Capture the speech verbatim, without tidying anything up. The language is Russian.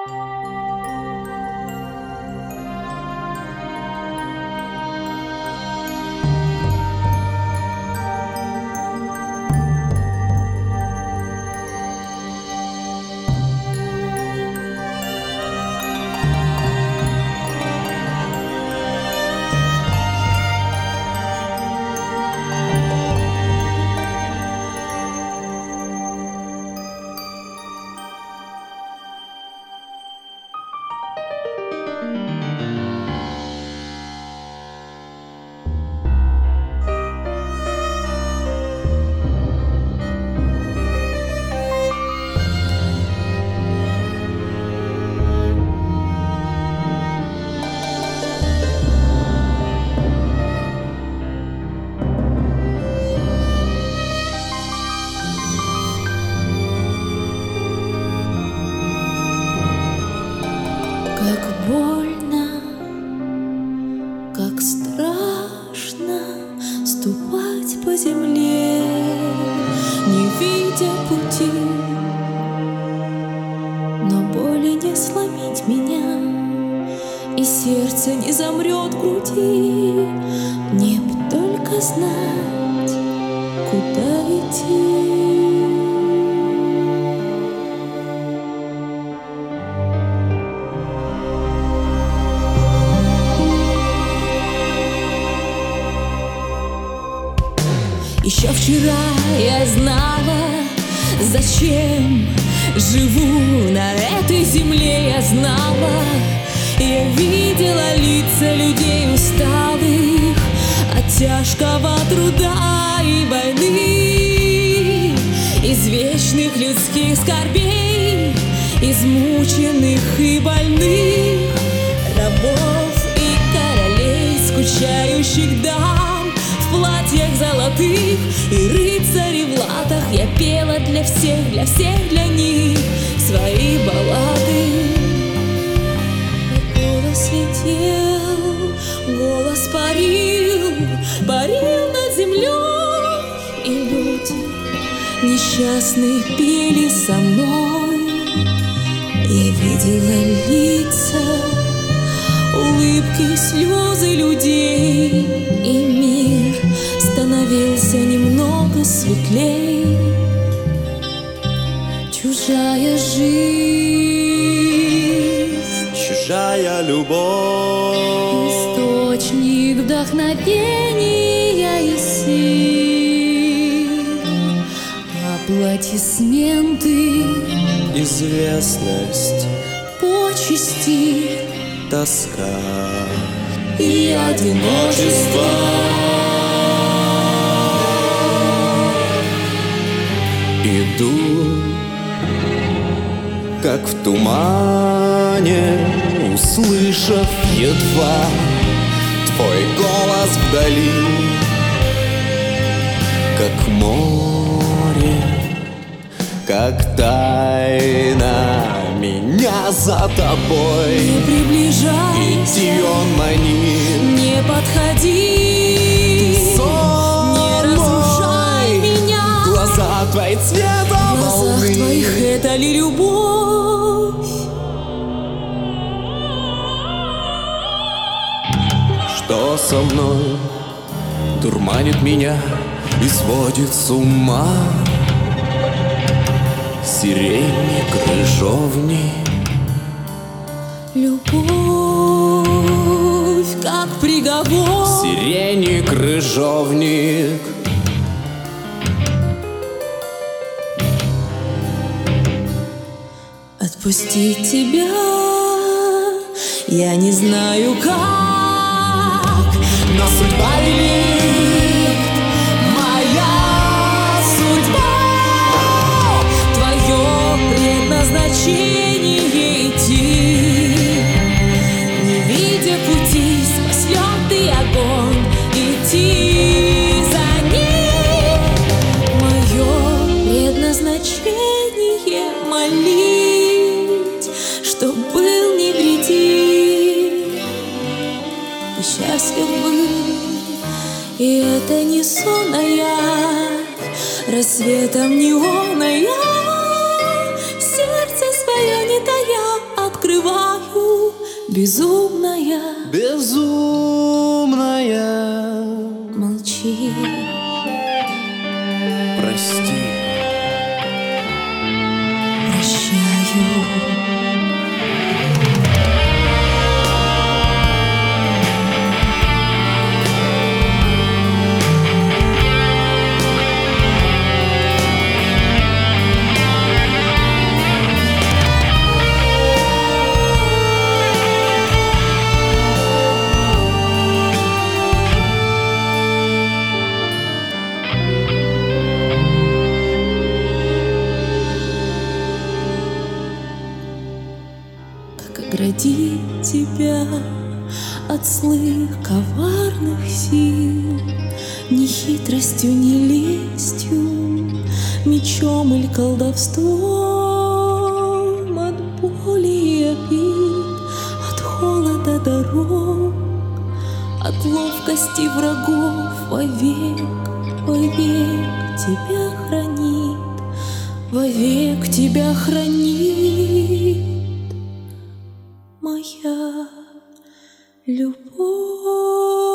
Как больно, как страшно ступать по земле, не видя пути, но боли не сломить меня, и сердце не замрет в груди. Мне б только знать, куда идти. Еще вчера я знала, зачем живу на этой земле. Я знала, я видела лица людей усталых от тяжкого труда и войны, из вечных людских скорбей, измученных и больных, рабов и королей, скучающих дам в платьях золотых, и рыцарей в латах. Я пела для всех, для всех, для них свои баллады. И голос летел, голос парил, парил над землей, и люди несчастные пели со мной. Я видела лица, улыбки, слезы людей, и мир становился немного светлей. Чужая жизнь, чужая любовь, источник вдохновения и сил, аплодисменты, известность, почести, тоска и одиночество. Иду, как в тумане, услышав едва твой голос вдали, как море, как тайна меня за тобой. Не приближайся, иди, он манит, не подходи, сон не разрушай мой, меня. глаза твои цвета В глазах волны, твоих это ли любовь? что со мной дурманит меня и сводит с ума. Сирени, крыжовник, Любовь, как приговор. сирени, крыжовник. Отпустить тебя я не знаю как, Но судьба велит, моя судьба, твое предназначение идти, не видя пути сквозь лед и огонь, идти за ним. Мое предназначение молить, чтоб был невредим и счастлив был. И это не сон, а явь, рассветом неона я сердце свое не тая забываю, безумная, безумная. молчи. Прости. Прощаю. Оградить тебя от злых коварных сил, ни хитростью, ни лестью, мечом или колдовством, от боли и обид, от холода дорог, от ловкости врагов вовек, вовек тебя хранит, вовек тебя хранит моя любовь.